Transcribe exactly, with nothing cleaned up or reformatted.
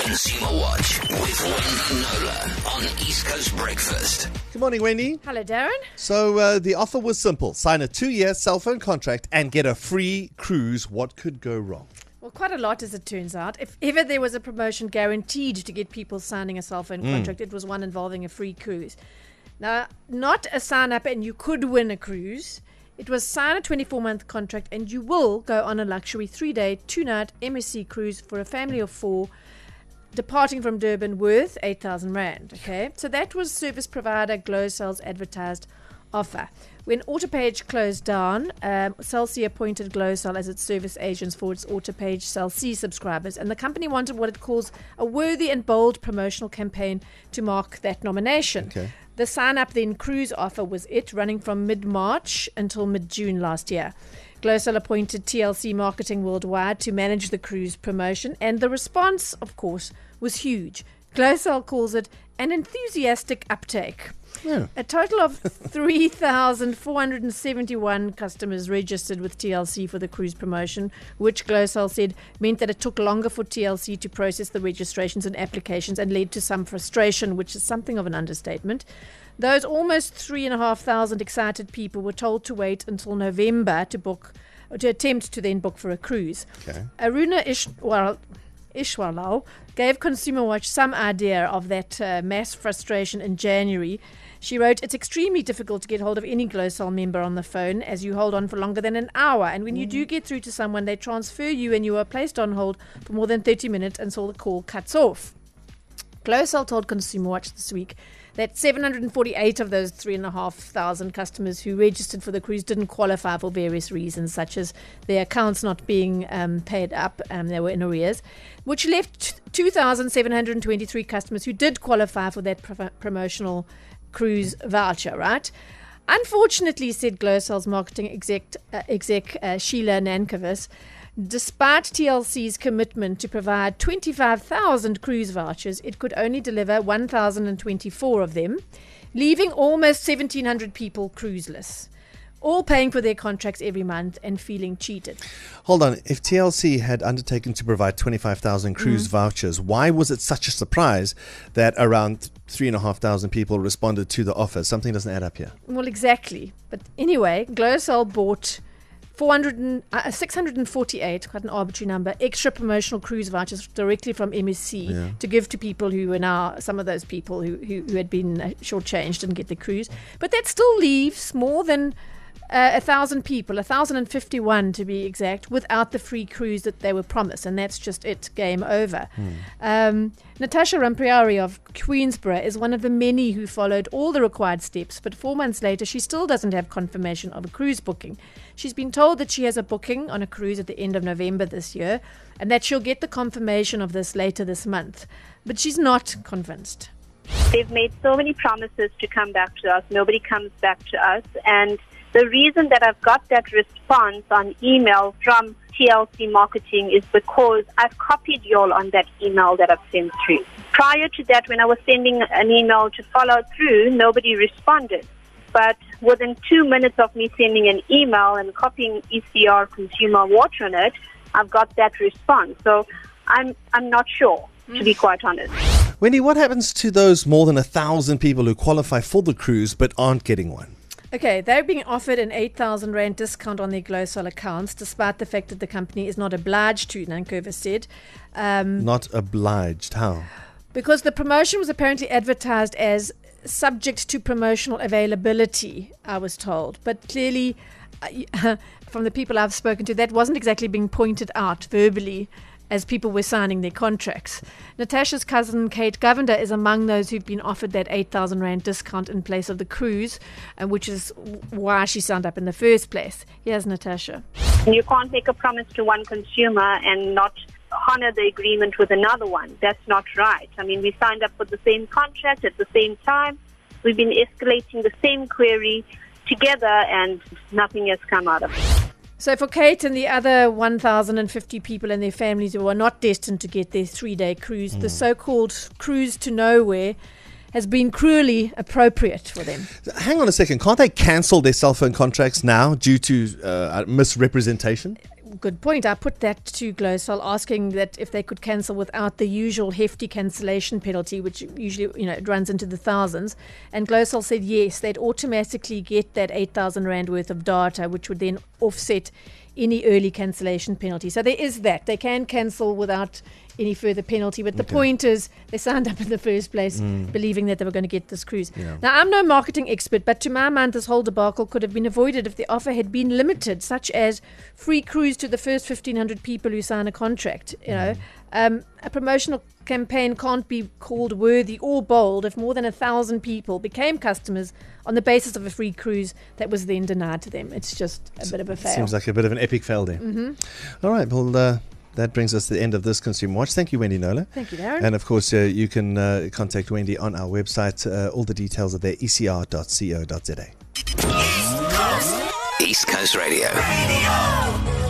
Consumer Watch with Wendy Knowler on East Coast Breakfast. Good morning, Wendy. Hello, Darren. So uh, the offer was simple. Sign a two-year cell phone contract and get a free cruise. What could go wrong? Well, quite a lot, as it turns out. If ever there was a promotion guaranteed to get people signing a cell phone mm. contract, it was one involving a free cruise. Now, not a sign-up and you could win a cruise. It was sign a twenty-four month contract and you will go on a luxury three-day, two-night M S C cruise for a family of four, departing from Durban worth eight thousand rand. Okay, so that was service provider Glocell's advertised offer. When Autopage closed down, um, Cell C appointed Glocell as its service agents for its Autopage Cell C subscribers, and the company wanted what it calls a worthy and bold promotional campaign to mark that nomination. Okay. The sign-up then cruise offer was it, running from mid-March until mid-June last year. Glocell appointed T L C Marketing Worldwide to manage the cruise promotion, and the response, of course, was huge. Glocell calls it an enthusiastic uptake. Yeah. A total of three thousand four hundred seventy-one customers registered with T L C for the cruise promotion, which Glocell said meant that it took longer for T L C to process the registrations and applications and led to some frustration, which is something of an understatement. Those almost three and a half thousand excited people were told to wait until November to book, or to attempt to then book for a cruise. Okay. Aruna Ishwal, Ishwalal gave Consumer Watch some idea of that uh, mass frustration in January. She wrote, "It's extremely difficult to get hold of any Glocell member on the phone as you hold on for longer than an hour. And when mm. you do get through to someone, they transfer you and you are placed on hold for more than thirty minutes until the call cuts off." Glocell told Consumer Watch this week that seven hundred forty-eight of those three and a half thousand customers who registered for the cruise didn't qualify for various reasons, such as their accounts not being um, paid up, um, they were in arrears, which left two thousand seven hundred twenty-three customers who did qualify for that pro- promotional cruise voucher, right? Unfortunately, said Glocell's marketing exec, uh, exec uh, Sheila Nankervis, despite T L C's commitment to provide twenty-five thousand cruise vouchers, it could only deliver one thousand twenty-four of them, leaving almost seventeen hundred people cruiseless, all paying for their contracts every month and feeling cheated. Hold on. If T L C had undertaken to provide twenty-five thousand cruise mm. vouchers, why was it such a surprise that around three and a half thousand people responded to the offer? Something doesn't add up here. Well, exactly. But anyway, Glocell bought four hundred, uh, six hundred forty-eight, quite an arbitrary number, extra promotional cruise vouchers directly from M S C yeah. to give to people who were now, some of those people who, who, who had been uh, shortchanged and get the cruise. But that still leaves more than uh, a thousand people, a thousand and fifty-one to be exact, without the free cruise that they were promised. And that's just it, game over. Hmm. Um, Natasha Rampriari of Queensborough is one of the many who followed all the required steps, but four months later she still doesn't have confirmation of a cruise booking. She's been told that she has a booking on a cruise at the end of November this year and that she'll get the confirmation of this later this month, but she's not convinced. They've made so many promises to come back to us. Nobody comes back to us, and the reason that I've got that response on email from T L C Marketing is because I've copied y'all on that email that I've sent through. Prior to that, when I was sending an email to follow through, nobody responded. But within two minutes of me sending an email and copying E C R Consumer Watch on it, I've got that response. So I'm I'm not sure, to be quite honest. Wendy, what happens to those more than a thousand people who qualify for the cruise but aren't getting one? Okay, they're being offered an eight thousand rand discount on their Glocell accounts, despite the fact that the company is not obliged to, Nankervis said. Um, not obliged? How? Because the promotion was apparently advertised as subject to promotional availability, I was told. But clearly, uh, from the people I've spoken to, that wasn't exactly being pointed out verbally as people were signing their contracts. Natasha's cousin, Kate Govender, is among those who've been offered that eight thousand rand discount in place of the cruise, uh, which is why she signed up in the first place. Here's Natasha. You can't make a promise to one consumer and not honor the agreement with another one. That's not right. I mean, we signed up for the same contract at the same time. We've been escalating the same query together, and nothing has come out of it. So for Kate and the other one thousand fifty people and their families who are not destined to get their three-day cruise, mm. the so-called cruise to nowhere has been cruelly appropriate for them. Hang on a second. Can't they cancel their cell phone contracts now due to uh, misrepresentation? good point. I put that to Glosol, asking that if they could cancel without the usual hefty cancellation penalty, which usually, you know, it runs into the thousands. And Glosol said yes, they'd automatically get that eight thousand rand worth of data, which would then offset any early cancellation penalty. So there is that. They can cancel without any further penalty. But the Okay. point is, they signed up in the first place Mm. believing that they were going to get this cruise. Yeah. Now, I'm no marketing expert, but to my mind, this whole debacle could have been avoided if the offer had been limited, such as free cruise to the first fifteen hundred people who sign a contract. You know, um, a promotional campaign can't be called worthy or bold if more than a thousand people became customers on the basis of a free cruise that was then denied to them. It's just a bit of a fail. Seems like a bit of an epic fail there. Mm-hmm. All right, well, uh, that brings us to the end of this Consumer Watch. Thank you, Wendy Knowler. Thank you, Darren. And of course, uh, you can uh, contact Wendy on our website. Uh, all the details are there, e c r dot co dot z a. East Coast Radio.